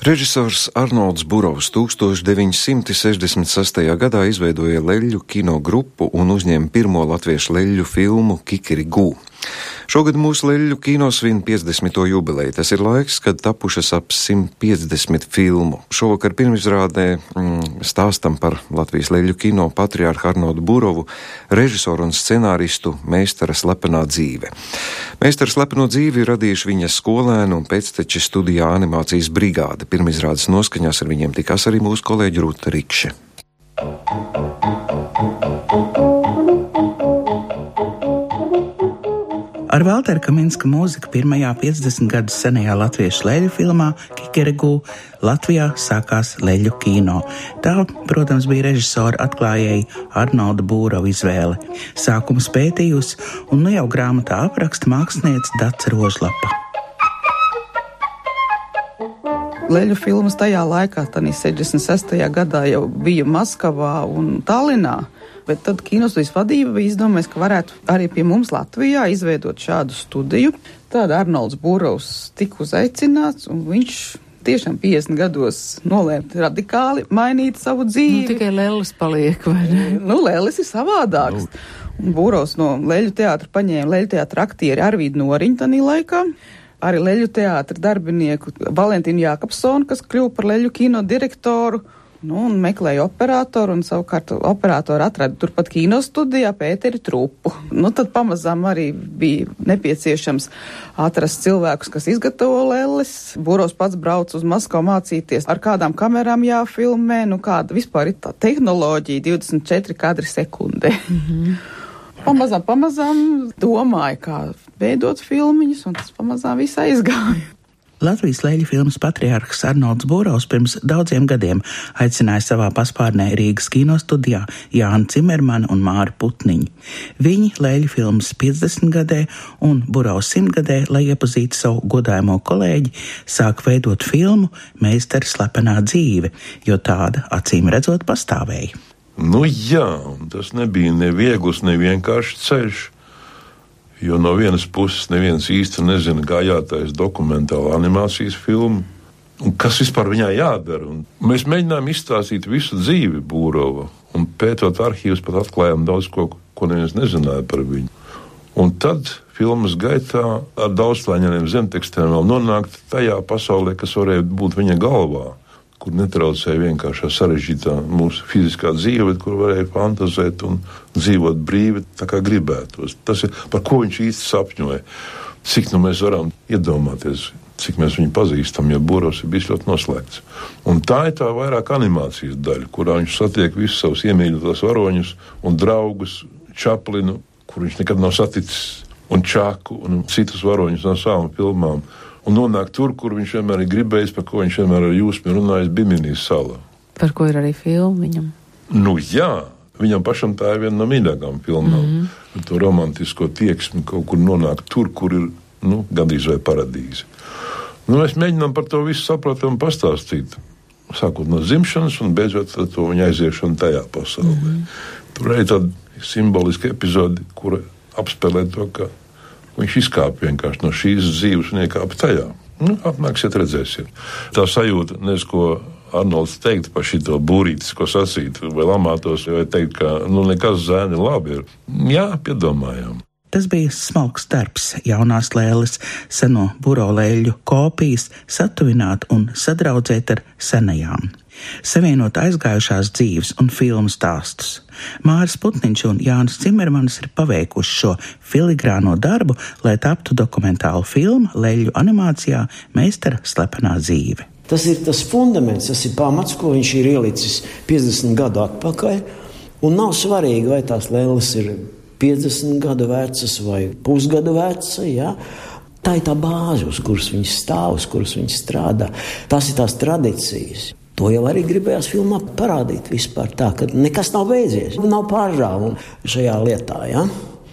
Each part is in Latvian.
Režisors Arnolds Burovs 1966. gadā izveidoja leļļu kino grupu un uzņēma pirmo latviešu leļļu filmu Kikirigū. Šogad mūsu leļļu kino svin 50. jubileju. Tas ir laiks, kad tapušas ap 150 filmu. Šovakar pirmizrādē stāstam par Latvijas leļļu kino patriārhu Arnoldu Burovu, režisoru un scenāristu Meistara slepenā dzīve. Meistara slepeno dzīvi ir radījuši viņa skolēnu un pēcteči studijā animācijas brigāde. Pirmizrādes noskaņās ar viņiem tikās arī mūsu kolēģi Rūta Rikše. Ar Valtera Kaminska mūziku pirmajā 50 gadus senajā latviešu leļļu filmā Kikirigū Latvijā sākās leļļu kino. Tā, protams, bija režisora atklājēja Arnolda Burova izvēle. Sākums pētījusi un nu jau grāmatā apraksta māksliniece Dace Rožlapa. Leļļu filmas tajā laikā, tādā 66. gadā jau bija Maskavā un Tallinā. Bet tad kinostudijas vadība bija izdomājis, ka varētu arī pie mums Latvijā izveidot šādu studiju. Tad Arnolds Burovs tika uzaicināts, un viņš tiešām 50 gados nolēma radikāli mainīt savu dzīvi. Tikai lelles paliek, vai ne? Lelles ir savādāks. Un Burovs no leļļu teātra paņēma leļļu teātra aktieri Arvīdu Noriņu tanī laikā. Arī leļļu teātra darbinieku Valentīnu Jākapsonu, kas kļuva par leļļu kino direktoru. Un meklēja operatoru, un savukārt operatoru atrada turpat kinostudijā Pēteri Trupu. Tad pamazām arī bija nepieciešams atrast cilvēkus, kas izgatavo lelles. Burovs pats brauc uz Maskavu mācīties, ar kādām kamerām jāfilmē, kāda vispār ir tā tehnoloģija 24 kadri sekundē. Pamazām domāja, kā veidot filmiņus, un tas pamazām viss aizgāja. Latvijas leļļu filmas patriārhs Arnolds Burovs pirms daudziem gadiem aicināja savā paspārnē Rīgas kinostudijā Jānu Cimermanu un Māri Putniņu. Viņi leļļu filmas 50 gadē un Burovs 100 gadē, lai iepazītu savu godājumo kolēģi, sāk veidot filmu Meistara slepenā dzīve, jo tāda acīm redzot pastāvēja. Jā, tas nebija ne viegls, ne vienkāršs ceļš. Jo no vienas puses neviens īsti nezina, kā jātaisa dokumentāla animācijas filma, un kas vispār viņai jādara. Un mēs mēģinājām izstāstīt visu dzīvi Burova, un pētot arhīvus pat atklājām daudz ko neviens nezināja par viņu. Un tad filmas gaitā ar daudzslāņainiem zemtekstiem vēl nonākt tajā pasaulē, kas varēja būt viņa galvā, kur netraucēja vienkāršā sarežģītā mūsu fiziskā dzīve, bet kur varēja fantazēt un dzīvot brīvi, tā kā gribētos. Tas ir, par ko viņš īsti sapņoja. Cik mēs varam iedomāties, cik mēs viņu pazīstam, jo Burovs ir bijis ļoti noslēgts. Un tā ir tā vairāk animācijas daļa, kurā viņš satiek visus savus iemīļotos varoņus un draugus, Čaplinu, kur viņš nekad nav saticis, un Čaku un citus varoņus no savām filmām. Un nonāk tur, kur viņš vienmēr ir gribējis, par ko viņš vienmēr ar jūsmi runājis Biminijas salā. Par ko ir arī filma viņam? Jā, viņam pašam tā ir viena no mīļākām filmām. Ar to romantisko tieksmi kaut kur nonāk tur, kur ir, gandrīz vai paradīze. Mēs mēģinām par to visu saprotam un pastāstīt. Sākot no dzimšanas un beidzot to viņa aiziešanu tajā pasaulē. Tur ir tāda simboliska epizode, kura apspēlē to, ka viņš izkāpa vienkārši no šīs dzīves un iekāpa tajā. Apnāksiet, redzēsiet. Tā sajūta, nezinu, ko Arnolds teikt par šito būrītis, ko sacīt, vai lamātos, vai teikt, ka nekas zēni labi ir. Jā, piedomājām. Tas bija smalks darbs, jaunās lēles, seno Burova leļļu kopijas satuvināt un sadraudzēt ar senajām. Savienot aizgājušās dzīves un filmu stāstus. Māris Putniņš un Jānis Cimermanis ir paveikuši šo filigrāno darbu, lai taptu dokumentāla filma leļļu animācijā Meistara slepenā dzīve. Tas ir tas fundaments, tas ir pamats, ko viņš ir ielicis 50 gadu atpakaļ, un nav svarīgi, vai tās lēles ir 50 gadu vecas vai pusgadu vecas, ja? Tā ir tā bāze, uz kuras viņš stāv, uz kuras viņš strādā. Tās ir tās tradīcijas. To jau arī gribējās filmā parādīt vispār tā, ka nekas nav beidzies, nav pāržāvumu šajā lietā, ja?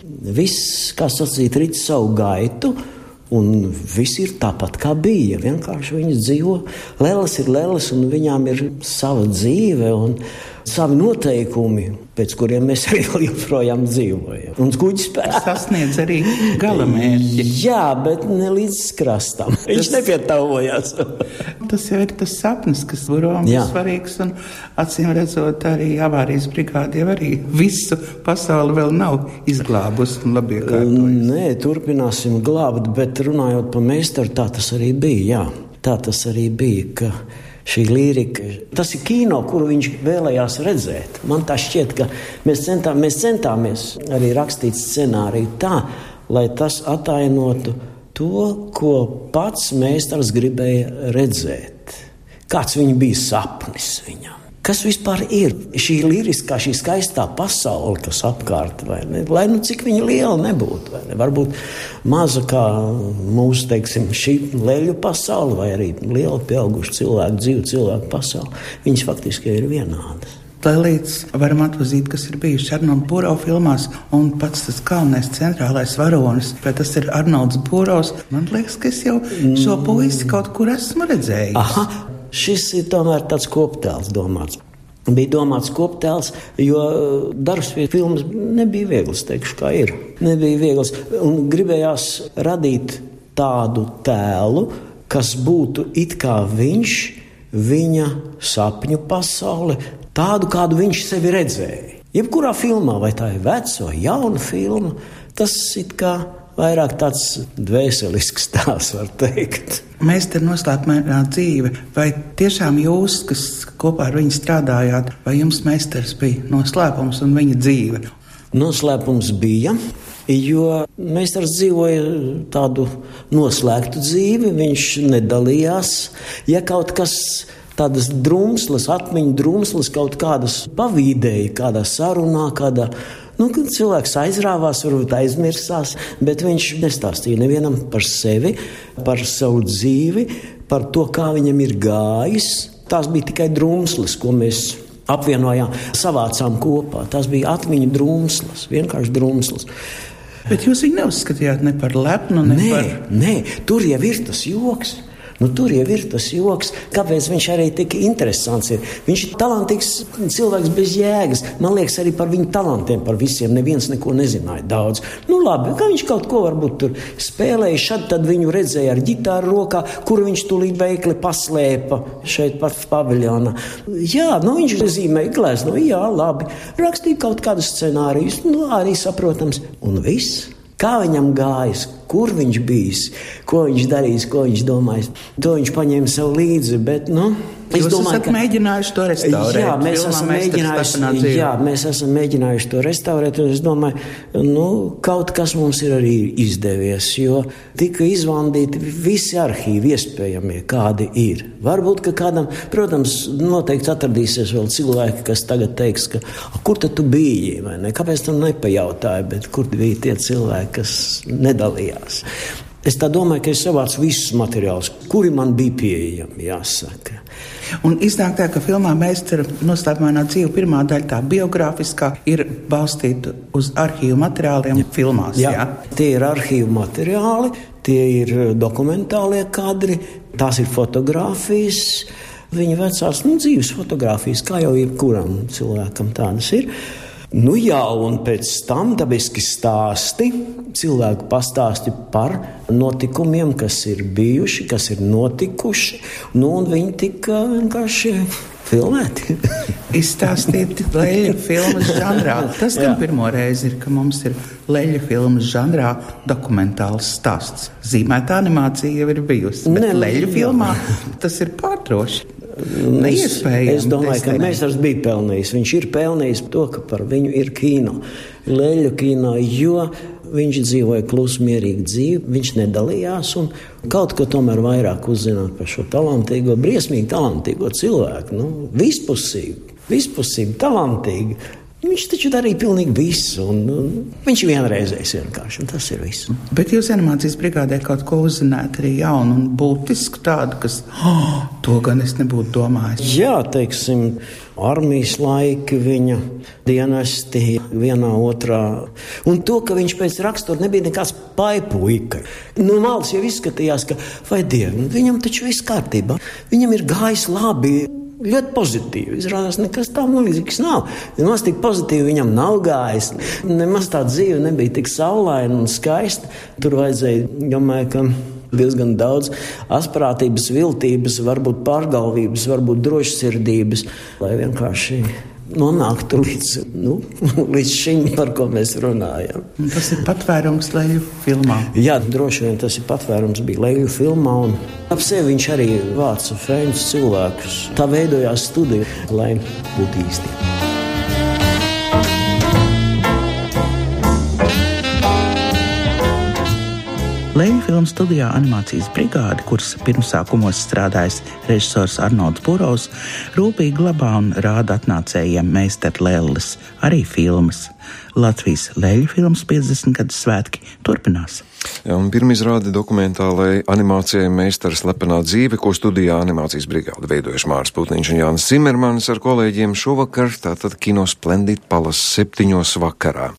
Viss, kā sacīt, rit savu gaitu, un viss ir tāpat, kā bija. Vienkārši viņas dzīvo, lēles ir lēles, un viņām ir sava dzīve, un savi noteikumi, pēc kuriem mēs arī joprojām dzīvojam. Un kuģis spēks sasniedz arī galamērķi. Jā, bet ne līdz krastam. Viņš nepietavojās. Tas jau ir tas sapnis, kas Burovam ir svarīgs, un acīm redzot arī avārijas brigāde jau arī visu pasauli vēl nav izglābus un labi iekārtojusi. Nē, turpināsim glābt, bet runājot par meistaru, tā tas arī bija, jā. Tā tas arī bija, ka šī lirika, tas ir kino, kuru viņš vēlējās redzēt. Man tā šķiet, ka mēs centāmies arī rakstīt scenāriju tā, lai tas atainotu to, ko pats meistars gribēja redzēt. Kāds viņa bija sapnis viņam. Kas vispār ir šī liriskā, šī skaistā pasaule, kas apkārt, vai ne? Lai nu cik viņa liela nebūtu, vai ne? Varbūt maza kā mūsu, teiksim, šī leļu pasaule, vai arī liela pieauguša cilvēku, dzīvu cilvēku pasaule, viņas faktiski ir vienādas. Lēlītes varam atpazīt, kas ir bijuši Arnolda Burova filmās, un pats tas galvenais centrālais varonis, bet tas ir Arnolds Burovs. Man liekas, ka es jau šo puisi kaut kur esmu redzējis. Aha. Šis ir tomēr tāds koptēls domāts. Bija domāts koptēls, jo darbs pie filmas nebija viegls, teikšu, kā ir. Nebija viegls, un gribējās radīt tādu tēlu, kas būtu it kā viņš, viņa sapņu pasaule, tādu, kādu viņš sevi redzēja. Jebkurā filmā, vai tā ir veca vai jauna filma, tas it kā vairāk tāds dvēselisks stāsts, var teikt. Meistara noslēpumainā dzīve. Vai tiešām jūs, kas kopā ar viņu strādājāt, vai jums meistars bija noslēpums un viņa dzīve? Noslēpums bija, jo meistars dzīvoja tādu noslēgtu dzīvi, viņš nedalījās. Ja kaut kas tādas drumslas, atmiņu drumslas, kaut kādas pavīdēja, kādā sarunā, kādā... kad cilvēks aizrāvās, varbūt aizmirsās, bet viņš nestāstīja nevienam par sevi, par savu dzīvi, par to, kā viņam ir gājis. Tās bija tikai drumslas, ko mēs apvienojām, savācām kopā. Tās bija atmiņu drumslas, vienkārši drumslas. Bet jūs viņu neuzskatījāt ne par lepnu, par... Nē, tur jau ir tas joks. Tur jau ir tas joks, kāpēc viņš arī tik interesants ir. Viņš ir talantīgs cilvēks bez jēgas. Man liekas, arī par viņu talantiem, par visiem neviens neko nezināja daudz. Labi, kā viņš kaut ko varbūt tur spēlēja, šad tad viņu redzēja ar ģitāru rokā, kuru viņš tūlīt veikli paslēpa šeit pat paviljona. Jā, viņš zīmēja glezno, jā, labi. Rakstīja kaut kādus scenārijus, arī saprotams. Un viss. Kā viņam gājis, kur viņš bijis, ko viņš darījis, ko viņš domājis. To viņš paņēma sev līdzi, bet, Jūs esat mēģinājuši to restaurēt. Jā, mēs esam mēģinājuši to restaurēt, un es domāju, kaut kas mums ir arī izdevies, jo tika izvandīti visi arhīvi iespējamie, kādi ir. Varbūt, ka kādam, protams, noteikti atradīsies vēl cilvēki, kas tagad teiks, ka kur tad tu biji, vai ne? Kāpēc tu nepajautāji, bet kur bija tie cilvēki, kas nedalījās? Es tā domāju, ka es savācu visus materiālus, kuri man bija pieejami, jāsaka. Un iznāk tā, ka filmā Meistara noslēpumainā dzīve pirmā daļa, tā biogrāfiskā, ir balstīta uz arhīvu materiāliem filmās. Jā, tie ir arhīvu materiāli, tie ir dokumentālie kadri, tās ir fotogrāfijas, viņa vecās dzīves fotogrāfijas, kā jau jebkuram cilvēkam tādas ir. Un pēc tam dabiski stāsti, cilvēku pastāsti par notikumiem, kas ir bijuši, kas ir notikuši, un viņi tika vienkārši filmēti. Izstāstīti leļu filmas žanrā. Tas gan pirmo reizi ir, ka mums ir leļu filmas žanrā dokumentāls stāsts. Zīmēta animācija jau ir bijusi, bet leļu filmā tas ir pārdroši. Es domāju, ka meistars bija pelnījis. Viņš ir pelnījis to, ka par viņu ir kino, leļu kino, jo viņš dzīvoja klusu, mierīgu dzīvi, viņš nedalījās un kaut ko tomēr vairāk uzzināt par šo talantīgo, briesmīgi talantīgo cilvēku. Vispusīgi talantīgi. Viņš taču darīja pilnīgi visu, un viņš vienreizējs vienkārši, un tas ir viss. Bet jūs animācijas brigādē kaut ko uzzināt arī jaunu un būtisku tādu, kas, to gan es nebūtu domājis. Jā, teiksim, armijas laiki viņa dienesti vienā otrā, un to, ka viņš pēc rakstura nebija nekāds paipuika. Malas jau izskatījās, ka, vai Dievi, viņam taču viss kārtībā, viņam ir gājis labi. ļoti pozitīvi. Izrādās, nekas tam līdzīgs nav. Nemaz tik pozitīvi viņam nav gājis. Nemaz tā dzīve nebija tik saulaina un skaista. Tur vajadzēja, domāju, ka diezgan daudz asprātības, viltības, varbūt pārgalvības, varbūt drošsirdības, lai vienkārši nonāktu līdz šim, par ko mēs runājam. Tas ir patvērums Leļu filmā. Jā, droši vien tas ir patvērums bija Leļu filmā, un ap sevi viņš arī vāca fēņus cilvēkus. Tā veidojās studija, lai būtu īsti. Leļu filmu studijā animācijas brigāde, kuras pirmsākumos strādājis režisors Arnolds Burovs, rūpīgi glabā un rāda atnācējiem meistaru lelles, arī filmas. Latvijas Leļu filmas 50 gadu svētki turpinās. Jā, un pirmizrāde dokumentālai animācijai Meistara slepenā dzīve, ko studijā animācijas brigāde veidojuši Māris Putniņš un Jānis Cimermanis ar kolēģiem šovakar, tātad Kino Splendid Palace 7 vakarā.